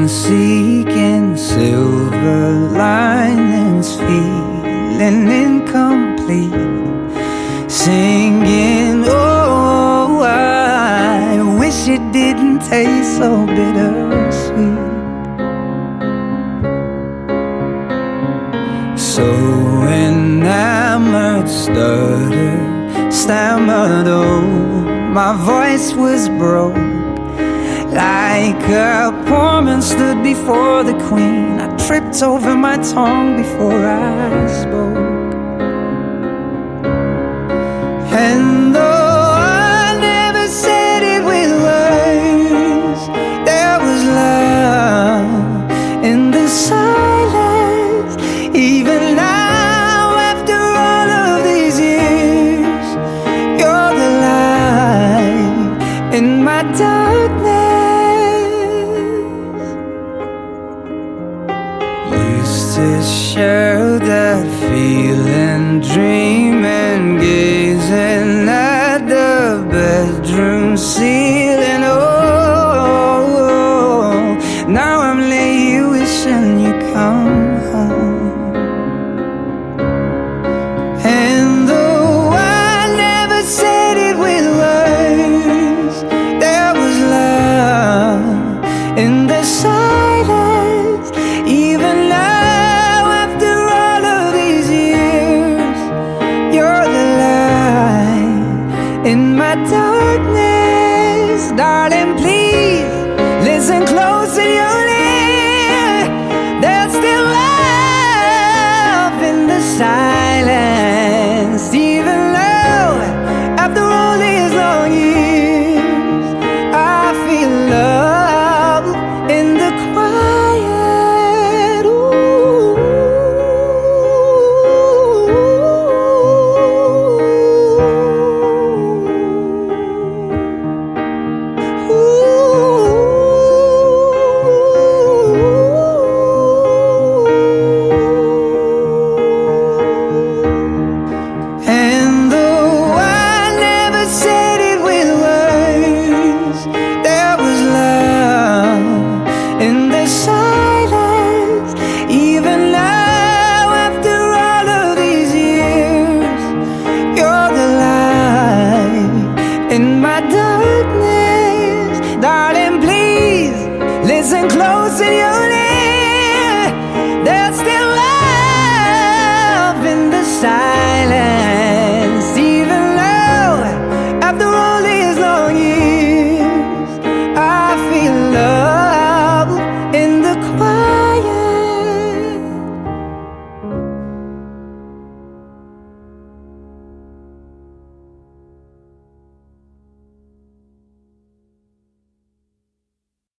seeking silver linings, feeling incomplete, singing, oh, I wish it didn't taste so bittersweet. So enamored, stuttered, stammered, oh, my voice was broke. Like a poor man stood before the queen, I tripped over my tongue before I spoke. And though I never said it with words, there was love in the silence. Even now, after all of these years, you're the light in my darkness. Used to share that feeling, dreaming, gazing at the bedroom ceiling. Oh, now I'm laying wishing you come home. And though I never said it with words, there was love in the silence. Even now, after all of these years, you're the light in my darkness. Darling, please listen close to your ear. There's still love in the silence. Even though, after all these long years, I feel love in the quiet. Ooh. And though I never said it with words, there was love in the silence. Even now, after all of these years, you're the light in my